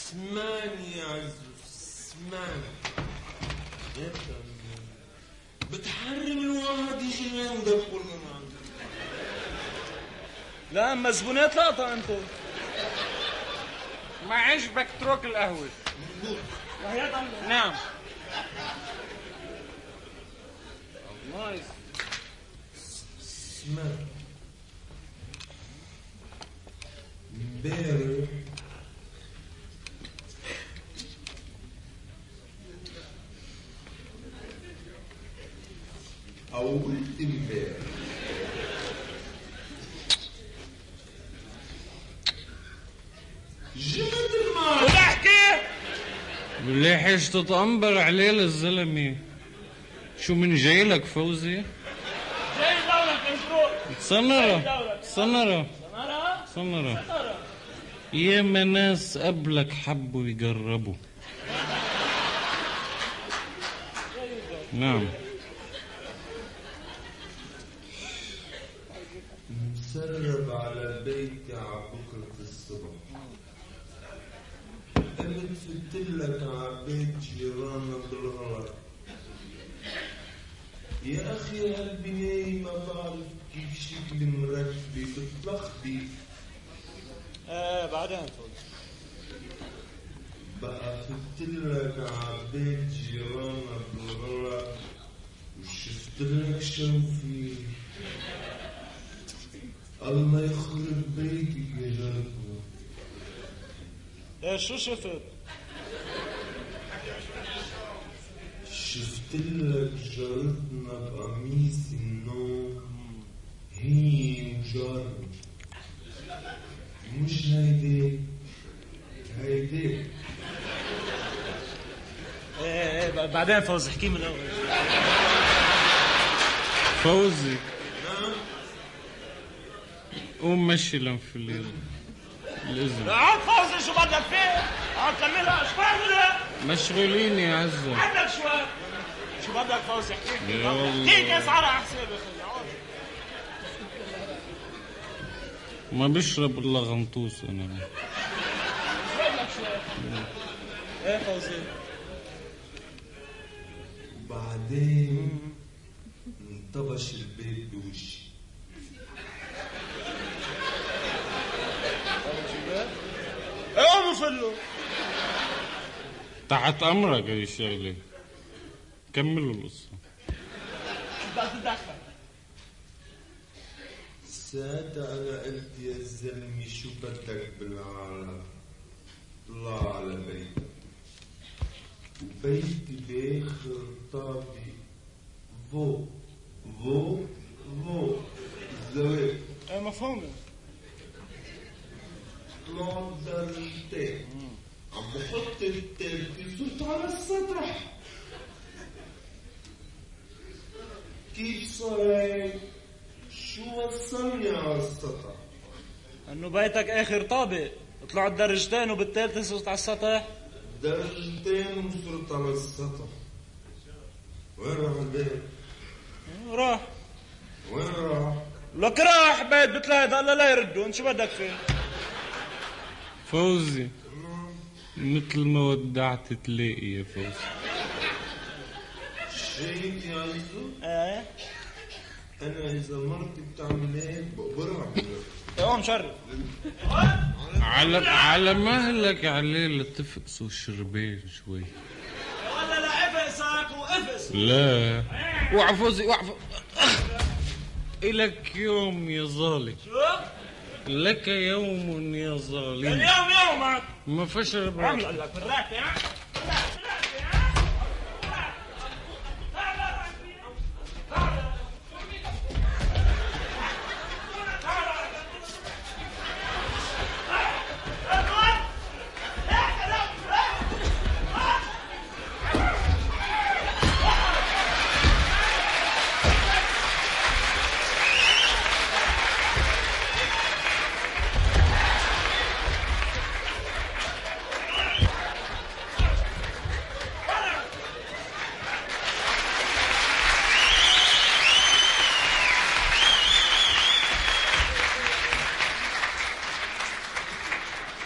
اسمعني يا عزو، اسمعني يا فندم، بتحرم الواحد يجي عندك كل ما عندك. لا اما زبونات لقطة انتو. ما عجبك اترك القهوة. نعم. نايس. اسمع، امبارح أول امبارح جبت المال. بحكي بالله حاج تتأمبر عليه للزلمة. شو من جايلك فوزي؟ جاي دورك انترو. صنرة ياما ناس قبلك حبوا يجربوا. نعم. مسرب على بيتي عبكرة الصبح، قلت فتلك عبيت جيرانا بالغلط. يا أخي هالبناية ما بعرف كيف شكل مركبة بتلخبي. بعدين فوز. بقى فتلك عبيت جيرانا بالغلط وشفتلك شوفي. الله يخرب بيتك يا جربة. شو شفت؟ شفتلك جارتنا بقميص النوم، هي وجارة. مش هيدي بعدين فوز احكي من الاول. فوزي قوم مشي لنفلي الإذن. عاد فوزي شو بدك فيه؟ عاد كملها شو بعملها؟ مشغولين يا عزة. عندك شوي. شو بدك فوزي احكي؟ يا والله. احكي اسعار على حسابي خلي عاد. ما بشرب الا غنطوس انا. شو بدك شوي؟ فوزي. وبعدين انطبش البيت بوشي. قوموا فلوا. تحت امرك هي الشغله. كملوا القصه. بدك تدخل. ساعتها انا قلت يا زلمي شو بدك بالعالم، طلع على بيتك. وبيتي باخر طابق فوق الزواج. مفهومة. طلعت درجتين، عم بحط التلفزيون على السطح. كيف صار هيك؟ شو وصلني على السطح؟ انه بيتك اخر طابق، طلعت درجتين وبالتالي صرت على السطح. درجتين وصرت على السطح. وين راح البيت؟ راح. وين راح؟ لك راح بيت بتلاقي ضل لا يردوا. انت شو بدك فيه؟ فوزي مثل ما ودعت تلاقي يا فوزي. شايف يا عزو؟ ايه انا اذا مرتي بتعمل هيك بقبرها. قوم شرب. على مهلك عليه لتفقسوا الشربين شوي. ولا لا افقسك وافقس. لا وقع فوزي وقع. إلك يوم يا ظالم. شو؟ لك يوم يا ظالم. اليوم يومك. ما فيش عمل لك بالراكة.